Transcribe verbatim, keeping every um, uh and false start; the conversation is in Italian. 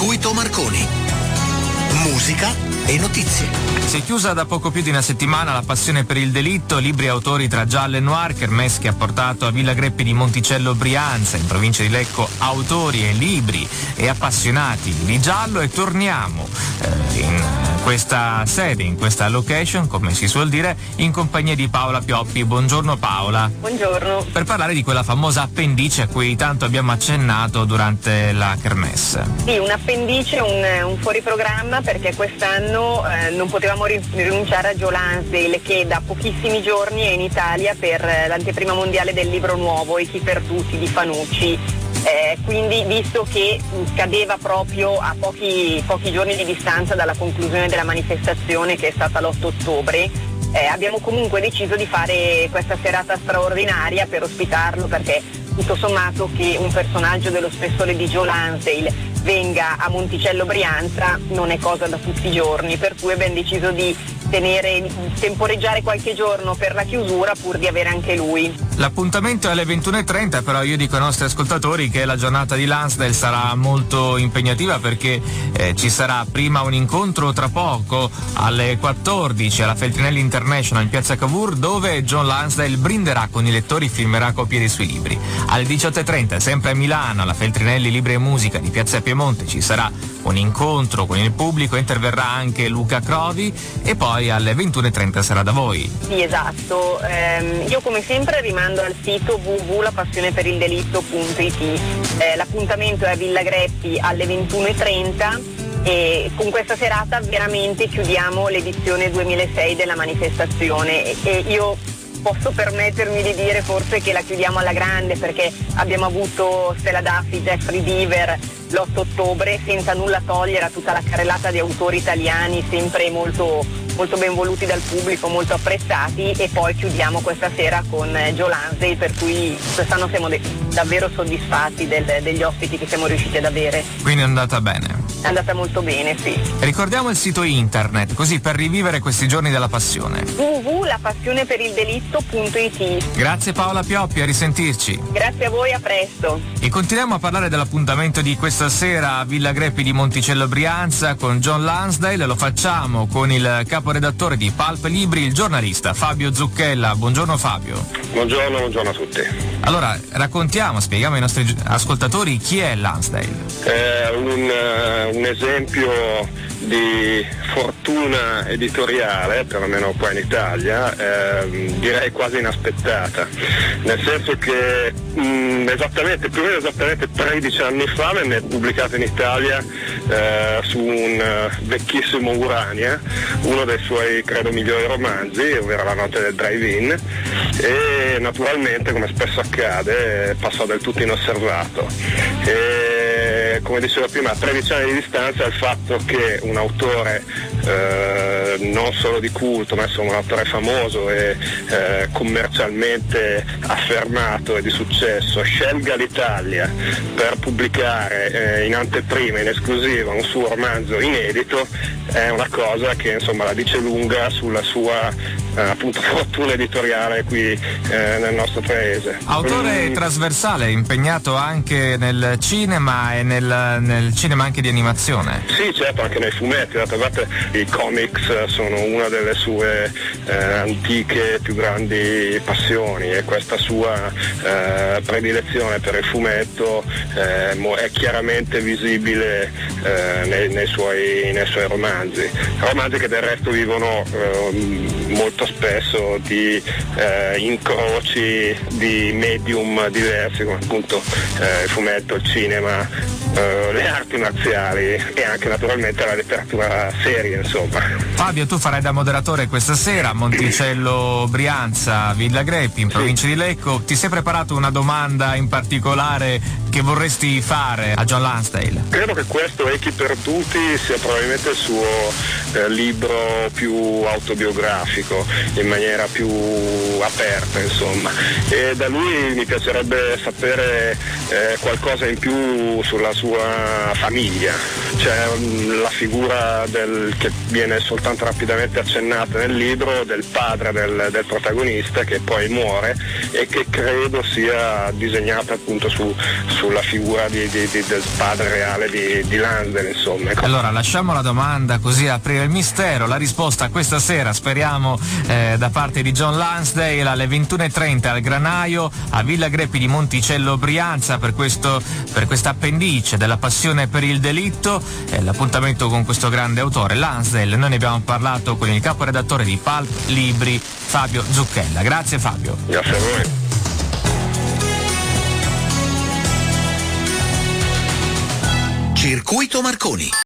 Circuito Marconi. Musica e notizie. Si è chiusa da poco più di una settimana la passione per il delitto, libri e autori tra giallo e noir, kermesse che ha portato a Villa Greppi di Monticello Brianza, in provincia di Lecco, autori e libri e appassionati di giallo, e torniamo eh, in questa sede, in questa location, come si suol dire, in compagnia di Paola Pioppi. Buongiorno Paola. Buongiorno. Per parlare di quella famosa appendice a cui tanto abbiamo accennato durante la kermesse. Sì, un'appendice, un, un fuoriprogramma, perché quest'anno eh, non potevamo rinunciare a Joe Lansdale, che da pochissimi giorni è in Italia per l'anteprima mondiale del libro nuovo, I Chi perduti di Fanucci. Eh, quindi, visto che cadeva proprio a pochi, pochi giorni di distanza dalla conclusione della manifestazione, che è stata l'otto ottobre, eh, abbiamo comunque deciso di fare questa serata straordinaria per ospitarlo, perché tutto sommato che un personaggio dello spessore di Joe Lansdale venga a Monticello Brianza non è cosa da tutti i giorni, per cui abbiamo deciso di tenere, temporeggiare qualche giorno per la chiusura, pur di avere anche lui. L'appuntamento è alle ventuno e trenta, però io dico ai nostri ascoltatori che la giornata di Lansdale sarà molto impegnativa, perché eh, ci sarà prima un incontro tra poco alle quattordici alla Feltrinelli International in piazza Cavour, dove John Lansdale brinderà con i lettori, firmerà copie dei suoi libri. Alle diciotto e trenta, sempre a Milano, alla Feltrinelli Libri e Musica di piazza Piemonte, ci sarà un incontro con il pubblico, interverrà anche Luca Crovi, e poi alle ventuno e trenta sarà da voi. Sì, esatto. Ehm, io come sempre rimando al sito w w w punto la passione per il delitto punto i t. Eh, l'appuntamento è a Villa Greppi alle ventuno e trenta, e con questa serata veramente chiudiamo l'edizione duemilasei della manifestazione, e, e io posso permettermi di dire forse che la chiudiamo alla grande, perché abbiamo avuto Stella Duffy, Jeffrey Deaver l'otto ottobre, senza nulla togliere a tutta la carrellata di autori italiani sempre molto, molto ben voluti dal pubblico, molto apprezzati, e poi chiudiamo questa sera con Joe Lansdale, per cui quest'anno siamo de- davvero soddisfatti del, degli ospiti che siamo riusciti ad avere. Quindi è andata bene. È andata molto bene, sì. Ricordiamo il sito internet, così per rivivere questi giorni della passione. w w w punto la passione per il delitto punto i t. Grazie Paola Pioppi, a risentirci. Grazie a voi, a presto. E continuiamo a parlare dell'appuntamento di questa sera a Villa Greppi di Monticello Brianza con John Lansdale. Lo facciamo con il caporedattore di Pulp Libri, il giornalista Fabio Zucchella. Buongiorno Fabio. Buongiorno, buongiorno a tutti. Allora, raccontiamo, spieghiamo ai nostri ascoltatori chi è Lansdale. È un, un esempio di fortuna editoriale, perlomeno qua in Italia, eh, direi quasi inaspettata, nel senso che mh, esattamente, più o meno esattamente tredici anni fa venne pubblicato in Italia eh, su un uh, vecchissimo Urania, uno dei suoi credo migliori romanzi, ovvero La notte del drive-in, e naturalmente, come spesso accade, passò del tutto inosservato. E, come dicevo prima, a tredici anni di distanza, il fatto che un autore eh, non solo di culto, ma insomma un autore famoso e eh, commercialmente affermato e di successo, scelga l'Italia per pubblicare eh, in anteprima, in esclusiva, un suo romanzo inedito, è una cosa che insomma la dice lunga sulla sua eh, appunto fortuna editoriale qui eh, nel nostro paese. Autore mm. trasversale, impegnato anche nel cinema e nel, nel cinema anche di animazione. Sì, certo, anche nei fumetti. D'altra parte i comics sono una delle sue eh, antiche più grandi passioni, e questa sua eh, predilezione per il fumetto eh, è chiaramente visibile eh, nei, nei, suoi, nei suoi romanzi romanzi che del resto vivono eh, molto spesso di eh, incroci di medium diversi, come appunto eh, il fumetto, il cinema, eh, le arti marziali e anche naturalmente la letteratura seria, insomma. Fabio, tu farai da moderatore questa sera a Monticello Brianza, Villa Greppi, in provincia di Lecco. Ti sei preparato una domanda in particolare che vorresti fare a John Lansdale? Credo che questo, E Chi perduti, sia probabilmente il suo eh, libro più autobiografico, in maniera più aperta, insomma, e da lui mi piacerebbe sapere eh, qualcosa in più sulla sua famiglia. c'è um, la figura del, che viene soltanto rapidamente accennata nel libro, del padre del, del protagonista che poi muore e che credo sia disegnata appunto su, sulla figura di, di, di, del padre reale di, di Lansdale, insomma. Allora lasciamo la domanda così aprire il mistero, la risposta questa sera speriamo eh, da parte di John Lansdale alle ventuno e trenta al Granaio a Villa Greppi di Monticello Brianza per questo per questa appendice della passione per il delitto, eh, l'appuntamento con questo grande autore Lansdale. Noi ne abbiamo parlato con il caporedattore di Pulp Libri Fabio Zucchella. Grazie Fabio. Grazie a voi. Circuito Marconi.